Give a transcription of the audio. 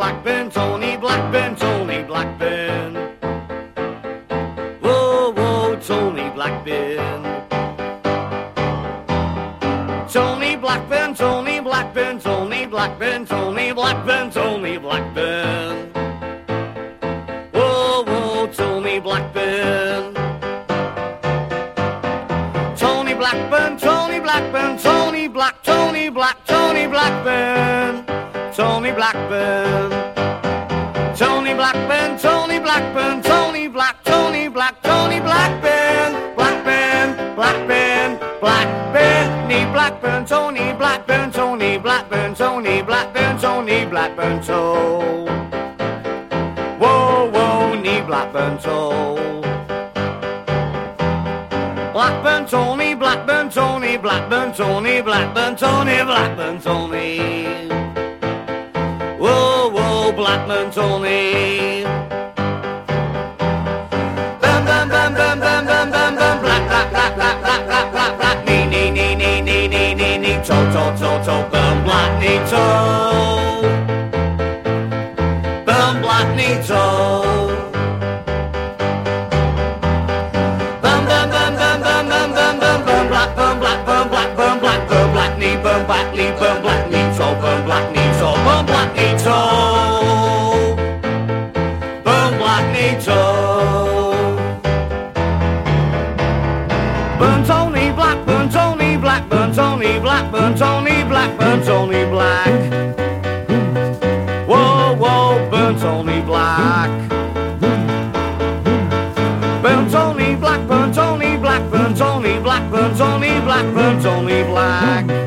Blackburn, Tony Blackburn, Tony Blackburn. Whoa, whoa, Tony Blackburn. Tony Blackburn, Tony Blackburn, Tony Blackburn, Tony Blackburn, Tony Blackburn. Whoa, whoa, Tony Blackburn. Tony Blackburn, Tony Blackburn, Tony Black, Tony Black, Tony Blackburn. Tony Blackburn. Tony Blackburn, Tony Blackburn, Tony Black, Tony Black, Tony Blackburn. Blackburn, Blackburn, Blackburn. Nee Blackburn, Tony Blackburn, Tony Blackburn, Tony Blackburn, Tony Blackburn, toe. Whoa, whoa, nee Blackburn, toe. Blackburn, Tony, Blackburn, Tony, Blackburn, Tony, Blackburn, Tony, Blackburn, Tony. Whoa, whoa, Blackburn, Tony. Bam, bam, bam, bam, bam, bam, bam, bam, black, black, black, black, black, black, black, black, nee, nee, nee, nee, nee, nee, nee, nee, toe, toe, toe, toe, bam, black, nee, toe. Bam, black, nee, toe. Bam, bam, bam, bam, bam, bam, bam, bam, bam, black, bam, black, bam, black, bam, black, bam, black, nee, bam, black, nee, bam, black, nee, toe, bam, black, nee, toe, bam, black, nee, toe. Bam, black, nee, toe. Burn Tony Blackburn, Tony Blackburn, Tony Blackburn, Tony Blackburn, Tony Black. Whoa, whoa, burn Tony Black. Burn Tony Blackburn, Tony Blackburn, Tony Blackburn, Tony Blackburn, Tony Black.